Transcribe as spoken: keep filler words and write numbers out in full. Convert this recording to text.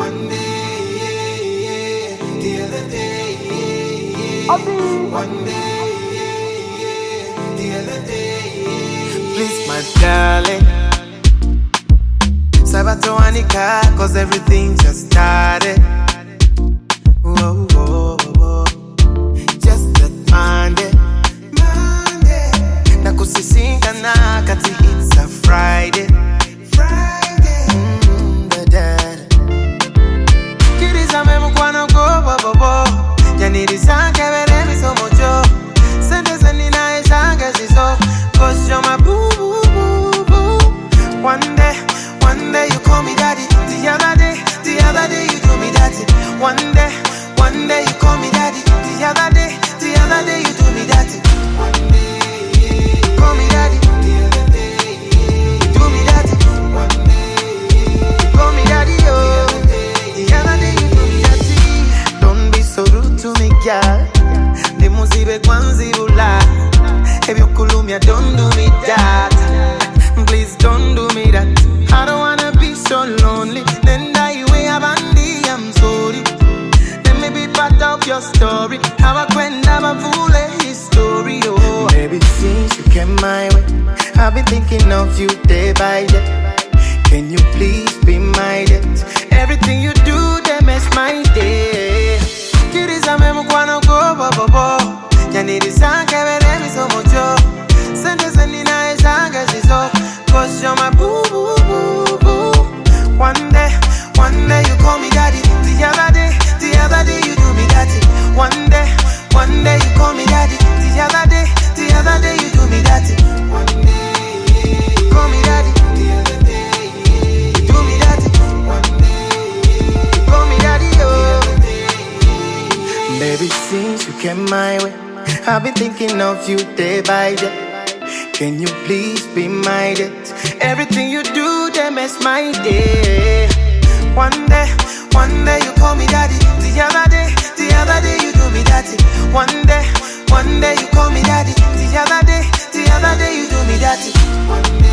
One day, the other day, one day, the other day. Please, my darling, Sabato Anika, cause everything just started. Whoa, whoa, whoa. Just that Monday, Monday. Nakusisinga na kati it's a Friday, Friday. Mm, da da. Kiriza memu kwano go bo bo bo. Janiri sanke vere mi so mojo. Sende sende na e sanke ziso. Cause you're my boo boo boo boo. One day, one day you call me daddy. The other day, the other day you do me daddy. One day, one day you call me daddy. The other day, the other day you do me daddy. One day, call me daddy. The other day, do me daddy. One day, call me daddy. Oh, the other day you do me daddy. Don't be so rude to me, girl. The musibe kwanzi bula. If you kulumia, don't do me that. Please don't do me that. I don't wanna be so lonely. Then die way abandi, I'm sorry. Let me be part of your story. How I went never fool a history. Oh, baby, since you came my way, I've been thinking of you day by day. Can you please be my date? Everything you do, they mess my day. Kiriza memu kwano go bo bo bo. Janiri sanke vere mi so mojo. Sende sende na e sanke ziso. Cause you're my boo boo boo boo. One day, one day you call me daddy. The other day, the other day you do me daddy. One day, one day you call me daddy. The other day, the other day you do me daddy. One day, you call me daddy. The other day, you do me daddy. One day, you call me daddy. Oh, baby, since you came my way, I've been thinking of you day by day. Can you please be my date? Everything you do, they mess my day. One day, one day you call me daddy. The other day, the other day you do me daddy. One day, one day you call me daddy. The other day, the other day you do me daddy. One day.